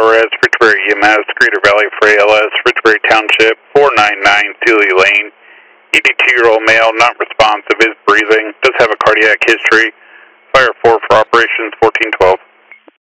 Flores, Ridgebury EMS, Greater Valley for ALS, Ridgebury Township, 499 Sealy Lane. 82-year-old male, not responsive, is breathing, does have a cardiac history. Fire 4 for operations 1412.